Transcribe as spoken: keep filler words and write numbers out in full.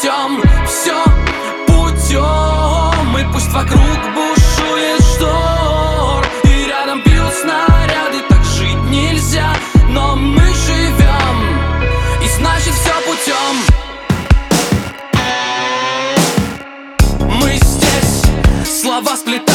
путем, все путем. И пусть вокруг бушует шторм, и рядом бьют снаряды, так жить нельзя, но мы живем, и значит все путем. Мы здесь, слова сплетаются